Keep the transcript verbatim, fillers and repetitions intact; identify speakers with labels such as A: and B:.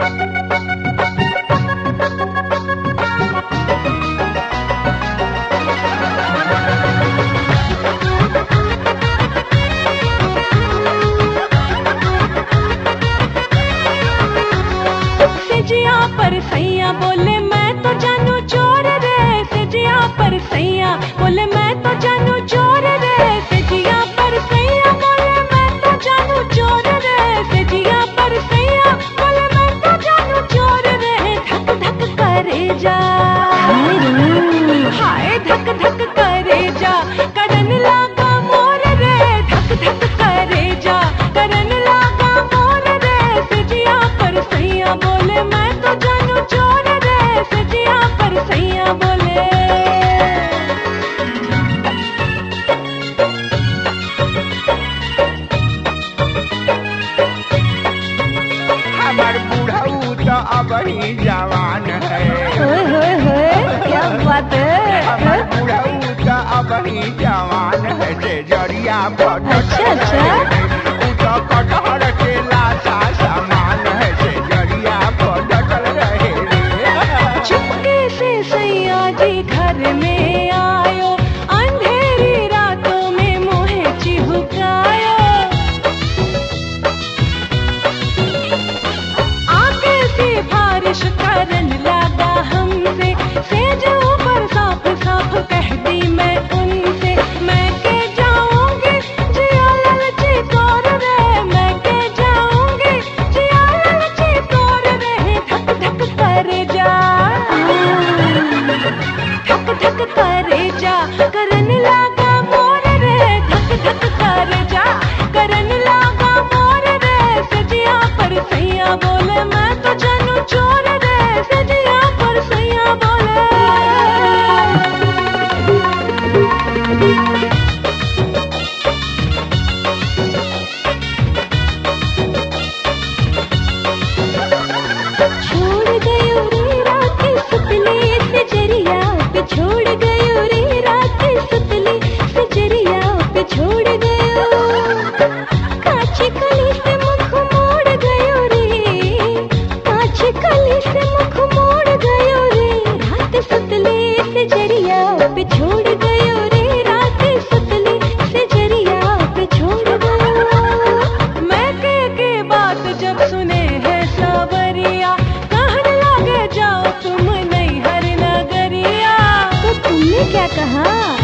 A: सजिया पर सैया बोले मैं तो जानू चोर रे, सजिया पर सैया बोले मैं तो जानू चोर रे, सजिया पर सैया बोले मैं तो जानू चोर रे, सजिया पर सैया बोले मैं तो जानू चोर रे। धक धक करे जा, हाय धक धक करे जा, करन लागा मोर रे, धक धक करे जा, करन लागा मोर रे, सजिया पर सैया बोले मैं तो जानू चोर रे, सजिया पर सैया बोले।
B: हमार बुढ़ऊ तो अब ही जवान है,
A: होए होए होए क्या बात है।
B: हमार बुढ़ऊ तो अब ही जवान है, से जरिया पर
A: अच्छा अच्छा
B: तो कटहर के लाशा समान है, से जरिया पर डटल रहे रे।
A: चुपके से सैया जी घर में आयो, अंधेरी रातों में मोहे चिहुकायो, आके सिफारिश करन लगा हमसे, सेज ऊपर साफ साफ कह दी मैं उनसे, मैं के जाऊंगी जिया ललची तोर रे, मैं के जाऊंगी जिया ललची तोर रे। धक धक करे जा, धक धक करे जा, करन लागा मोर रे, धक धक करे जा, करन लागा मोर रे, सजिया पर सैया बोले मैं तो जानू चोर रे, सजिया पर सैया बोले। छोड़ गयो रे रात सुतली सजरिया पे, छोड़ गयो रे रात सुतली सजरिया पे, छोड़ गयो काची कली से मुख मोड़ गयो रे, काची कली से मुख मोड़ गयो रे, रात सुतली सजरिया पे छोड़ गयो रे, रात सुतली सजरिया पे छोड़ गयो। मैं के के बात जब सुने है सावरिया, कहने लगे जाओ तुम नैहर नगरिया। तो तुमने क्या कहा?